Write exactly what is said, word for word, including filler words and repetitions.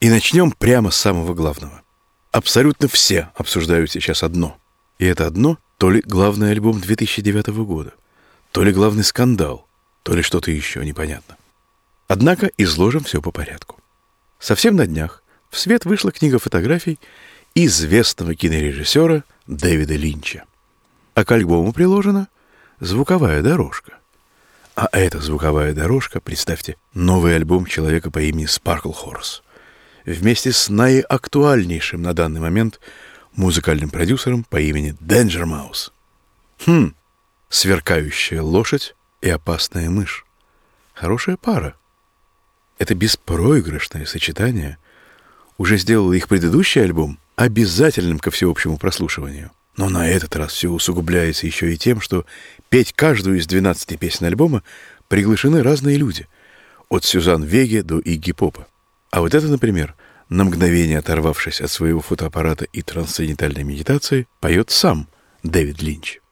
И начнем прямо с самого главного. Абсолютно все обсуждают сейчас одно. И это одно то ли главный альбом две тысячи девятого года, то ли главный скандал, то ли что-то еще непонятно. Однако изложим все по порядку. Совсем на днях в свет вышла книга фотографий известного кинорежиссера Дэвида Линча. А к альбому приложена звуковая дорожка. А эта звуковая дорожка, представьте, новый альбом человека по имени Спаркл Хорс. Вместе с наиактуальнейшим на данный момент музыкальным продюсером по имени Danger Mouse. Хм, сверкающая лошадь и опасная мышь. Хорошая пара. Это беспроигрышное сочетание уже сделало их предыдущий альбом обязательным ко всеобщему прослушиванию. Но на этот раз все усугубляется еще и тем, что петь каждую из двенадцати песен альбома приглашены разные люди. От Сюзан Веги до Игги Попа. А вот это, например, на мгновение оторвавшись от своего фотоаппарата и трансцендентальной медитации, поет сам Дэвид Линч.